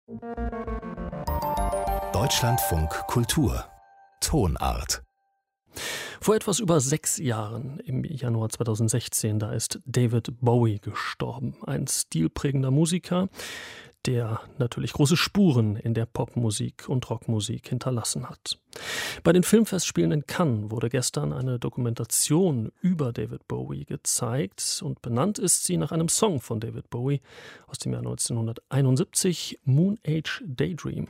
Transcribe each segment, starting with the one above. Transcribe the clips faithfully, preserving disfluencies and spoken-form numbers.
Deutschlandfunk Kultur Tonart. Vor etwas über sechs Jahren, im Januar zweitausendsechzehn, da ist David Bowie gestorben. Ein stilprägender Musiker, der natürlich große Spuren in der Popmusik und Rockmusik hinterlassen hat. Bei den Filmfestspielen in Cannes wurde gestern eine Dokumentation über David Bowie gezeigt und benannt ist sie nach einem Song von David Bowie aus dem Jahr neunzehnhunderteinundsiebzig, Moon Age Daydream.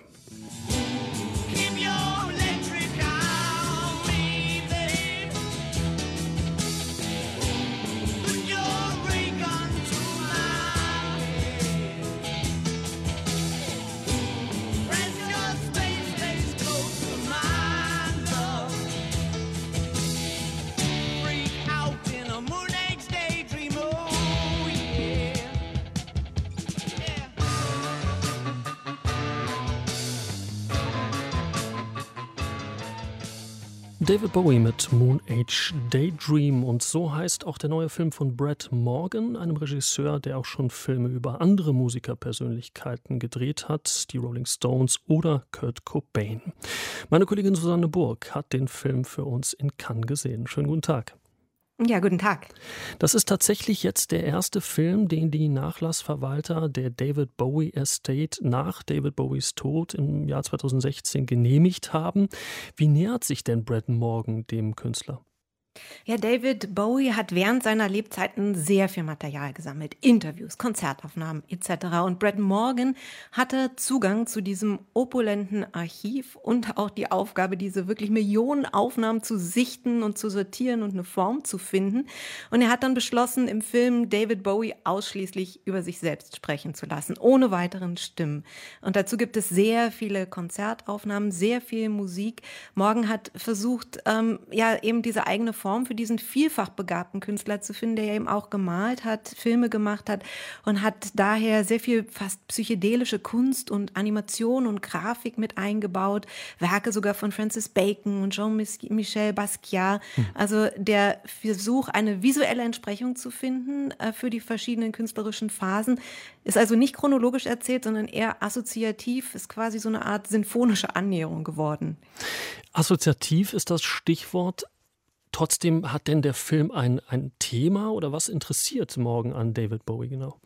David Bowie mit Moon Age Daydream, und so heißt auch der neue Film von Brett Morgen, einem Regisseur, der auch schon Filme über andere Musikerpersönlichkeiten gedreht hat, die Rolling Stones oder Kurt Cobain. Meine Kollegin Susanne Burg hat den Film für uns in Cannes gesehen. Schönen guten Tag. Ja, guten Tag. Das ist tatsächlich jetzt der erste Film, den die Nachlassverwalter der David Bowie Estate nach David Bowies Tod im Jahr zweitausendsechzehn genehmigt haben. Wie nähert sich denn Brett Morgen dem Künstler? Ja, David Bowie hat während seiner Lebzeiten sehr viel Material gesammelt. Interviews, Konzertaufnahmen et cetera. Und Brett Morgen hatte Zugang zu diesem opulenten Archiv und auch die Aufgabe, diese wirklich Millionen Aufnahmen zu sichten und zu sortieren und eine Form zu finden. Und er hat dann beschlossen, im Film David Bowie ausschließlich über sich selbst sprechen zu lassen, ohne weiteren Stimmen. Und dazu gibt es sehr viele Konzertaufnahmen, sehr viel Musik. Morgen hat versucht, ähm, ja, eben diese eigene Form für diesen vielfach begabten Künstler zu finden, der ja eben auch gemalt hat, Filme gemacht hat und hat daher sehr viel fast psychedelische Kunst und Animation und Grafik mit eingebaut, Werke sogar von Francis Bacon und Jean-Michel Basquiat. Hm. Also der Versuch, eine visuelle Entsprechung zu finden äh, für die verschiedenen künstlerischen Phasen, ist also nicht chronologisch erzählt, sondern eher assoziativ, ist quasi so eine Art sinfonische Annäherung geworden. Assoziativ ist das Stichwort. Trotzdem, hat denn der Film ein, ein Thema oder was interessiert Morgen an David Bowie genau?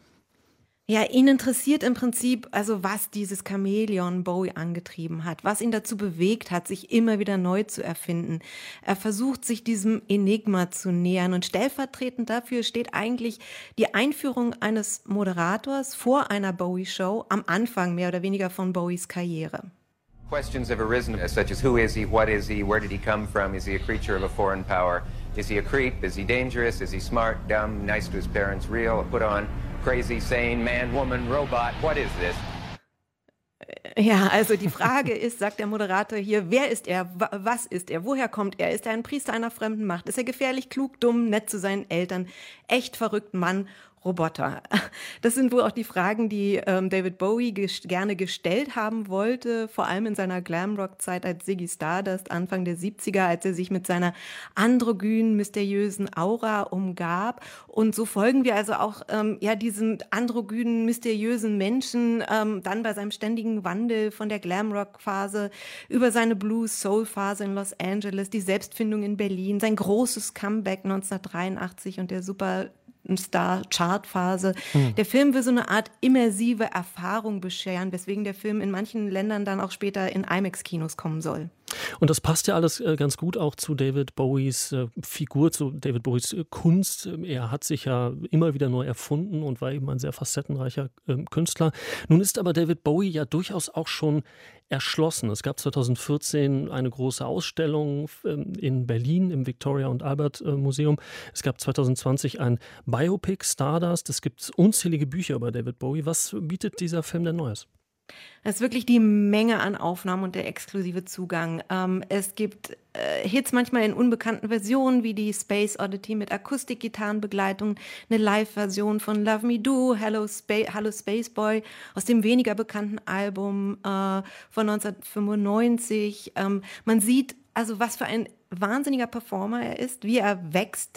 Ja, ihn interessiert im Prinzip, also was dieses Chamäleon Bowie angetrieben hat, was ihn dazu bewegt hat, sich immer wieder neu zu erfinden. Er versucht, sich diesem Enigma zu nähern, und stellvertretend dafür steht eigentlich die Einführung eines Moderators vor einer Bowie-Show am Anfang mehr oder weniger von Bowies Karriere. Questions have arisen, such as who is he, what is he, where did he come from, is he a creature of a foreign power, is he a creep, is he dangerous, is he smart, dumb, nice to his parents, real, put on, crazy, sane, man, woman, robot, what is this? Ja, also die Frage ist, sagt der Moderator hier, wer ist er, was ist er, woher kommt er, ist er ein Priester einer fremden Macht, ist er gefährlich, klug, dumm, nett zu seinen Eltern, echt verrückt Mann, Roboter. Das sind wohl auch die Fragen, die ähm, David Bowie ges- gerne gestellt haben wollte, vor allem in seiner Glamrock-Zeit als Ziggy Stardust Anfang der siebziger, als er sich mit seiner androgynen, mysteriösen Aura umgab. Und so folgen wir also auch ähm, ja diesem androgynen, mysteriösen Menschen ähm, dann bei seinem ständigen Wandel von der Glamrock-Phase über seine Blues-Soul-Phase in Los Angeles, die Selbstfindung in Berlin, sein großes Comeback neunzehnhundertdreiundachtzig und der super Star-Chart-Phase. Hm. Der Film will so eine Art immersive Erfahrung bescheren, weswegen der Film in manchen Ländern dann auch später in IMAX-Kinos kommen soll. Und das passt ja alles äh, ganz gut auch zu David Bowies äh, Figur, zu David Bowies äh, Kunst. Er hat sich ja immer wieder neu erfunden und war eben ein sehr facettenreicher äh, Künstler. Nun ist aber David Bowie ja durchaus auch schon erschlossen. Es gab zweitausendvierzehn eine große Ausstellung äh, in Berlin im Victoria und Albert äh, Museum. Es gab zweitausendzwanzig ein Biopic, Stardust. Es gibt unzählige Bücher über David Bowie. Was bietet dieser Film denn Neues? Es ist wirklich die Menge an Aufnahmen und der exklusive Zugang. Ähm, es gibt äh, Hits manchmal in unbekannten Versionen, wie die Space Oddity mit Akustikgitarrenbegleitung, eine Live-Version von Love Me Do, Hello, Spa- Hello Space Boy aus dem weniger bekannten Album äh, von neunzehnhundertfünfundneunzig. Ähm, man sieht also, was für ein wahnsinniger Performer er ist, wie er wächst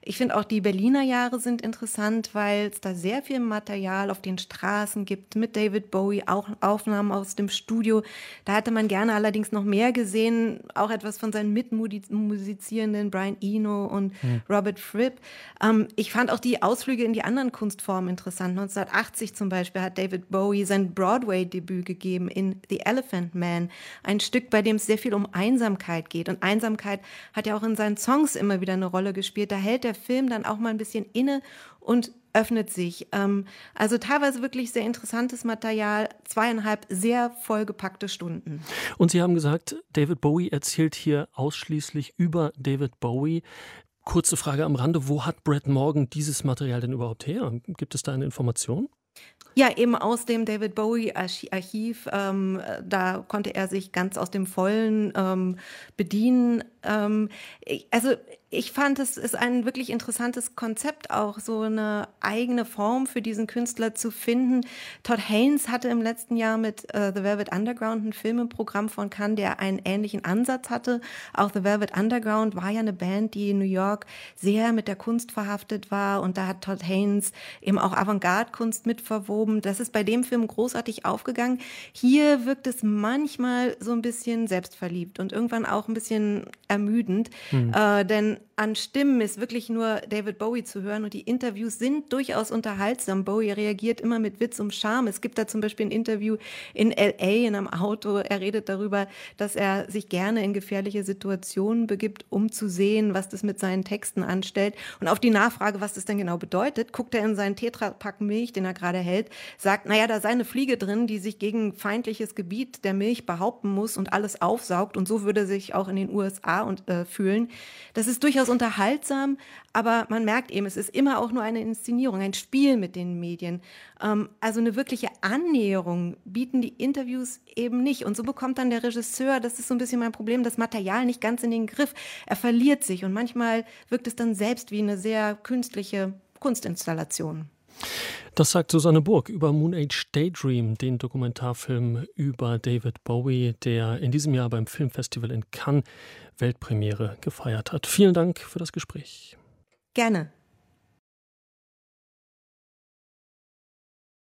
Ich finde auch die Berliner Jahre sind interessant, weil es da sehr viel Material auf den Straßen gibt mit David Bowie, auch Aufnahmen aus dem Studio. Da hätte man gerne allerdings noch mehr gesehen, auch etwas von seinen Mitmusizierenden Brian Eno und hm. Robert Fripp. Ähm, ich fand auch die Ausflüge in die anderen Kunstformen interessant. neunzehnhundertachtzig zum Beispiel hat David Bowie sein Broadway-Debüt gegeben in The Elephant Man, ein Stück, bei dem es sehr viel um Einsamkeit geht. Und Einsamkeit hat ja auch in seinen Songs immer wieder eine Rolle gespielt. Da hält der Film dann auch mal ein bisschen inne und öffnet sich. Ähm, also teilweise wirklich sehr interessantes Material, zweieinhalb sehr vollgepackte Stunden. Und Sie haben gesagt, David Bowie erzählt hier ausschließlich über David Bowie. Kurze Frage am Rande, wo hat Brett Morgen dieses Material denn überhaupt her? Gibt es da eine Information? Ja, eben aus dem David Bowie-Archiv. Ähm, da konnte er sich ganz aus dem Vollen ähm, bedienen. Ähm, ich, also ich fand, es ist ein wirklich interessantes Konzept, auch so eine eigene Form für diesen Künstler zu finden. Todd Haynes hatte im letzten Jahr mit äh, The Velvet Underground ein Film im Programm von Cannes, der einen ähnlichen Ansatz hatte. Auch The Velvet Underground war ja eine Band, die in New York sehr mit der Kunst verhaftet war. Und da hat Todd Haynes eben auch Avantgarde-Kunst mitverwoben. Das ist bei dem Film großartig aufgegangen. Hier wirkt es manchmal so ein bisschen selbstverliebt und irgendwann auch ein bisschen ermüdend. Mhm. Äh, denn an Stimmen ist wirklich nur David Bowie zu hören und die Interviews sind durchaus unterhaltsam. Bowie reagiert immer mit Witz und Charme. Es gibt da zum Beispiel ein Interview in L A in einem Auto. Er redet darüber, dass er sich gerne in gefährliche Situationen begibt, um zu sehen, was das mit seinen Texten anstellt. Und auf die Nachfrage, was das denn genau bedeutet, guckt er in seinen Tetrapack Milch, den er gerade hält, sagt, naja, da sei eine Fliege drin, die sich gegen feindliches Gebiet der Milch behaupten muss und alles aufsaugt. Und so würde er sich auch in den U S A und, äh, fühlen. Das ist durchaus unterhaltsam, aber man merkt eben, es ist immer auch nur eine Inszenierung, ein Spiel mit den Medien. Ähm, also eine wirkliche Annäherung bieten die Interviews eben nicht. Und so bekommt dann der Regisseur, das ist so ein bisschen mein Problem, das Material nicht ganz in den Griff. Er verliert sich und manchmal wirkt es dann selbst wie eine sehr künstliche Kunstinstallation. Das sagt Susanne Burg über Moon Age Daydream, den Dokumentarfilm über David Bowie, der in diesem Jahr beim Filmfestival in Cannes Weltpremiere gefeiert hat. Vielen Dank für das Gespräch. Gerne.